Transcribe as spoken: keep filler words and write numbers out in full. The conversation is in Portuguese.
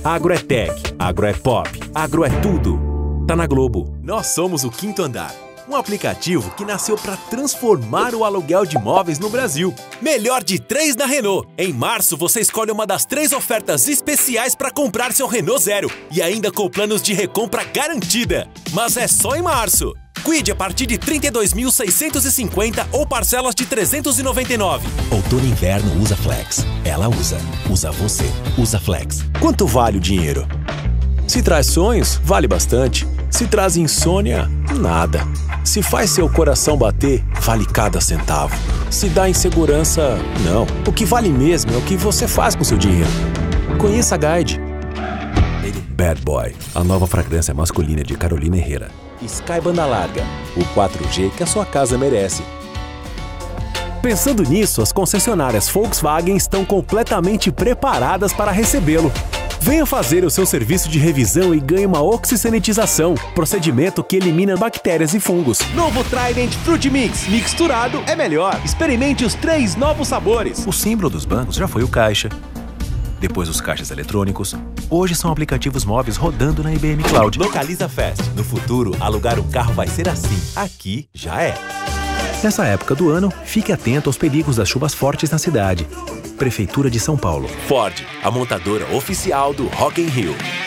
Agro é tech, agro é pop, agro é tudo. Tá na Globo. Nós somos o Quinto Andar, um aplicativo que nasceu para transformar o aluguel de imóveis no Brasil. Melhor de três na Renault. Em março, você escolhe uma das três ofertas especiais para comprar seu Renault Zero e ainda com planos de recompra garantida. Mas é só em março. Kwid a partir de trinta e dois mil seiscentos e cinquenta ou parcelas de trezentos e noventa e nove. Outono e inverno usa Flex. Ela usa. Usa você. Usa Flex. Quanto vale o dinheiro? Se traz sonhos, vale bastante. Se traz insônia, nada. Se faz seu coração bater, vale cada centavo. Se dá insegurança, não. O que vale mesmo é o que você faz com seu dinheiro. Conheça a Guide. Bad Boy, a nova fragrância masculina de Carolina Herrera. Sky Banda Larga, o quatro G que a sua casa merece. Pensando nisso, as concessionárias Volkswagen estão completamente preparadas para recebê-lo. Venha fazer o seu serviço de revisão e ganhe uma oxisanitização, procedimento que elimina bactérias e fungos. Novo Trident Fruit Mix, mixturado é melhor. Experimente os três novos sabores. O símbolo dos bancos já foi o caixa, depois os caixas eletrônicos, hoje são aplicativos móveis rodando na I B M Cloud. Localiza Fast. No futuro, alugar um carro vai ser assim. Aqui já é. Nessa época do ano, fique atento aos perigos das chuvas fortes na cidade. Prefeitura de São Paulo. Ford, a montadora oficial do Rock in Rio.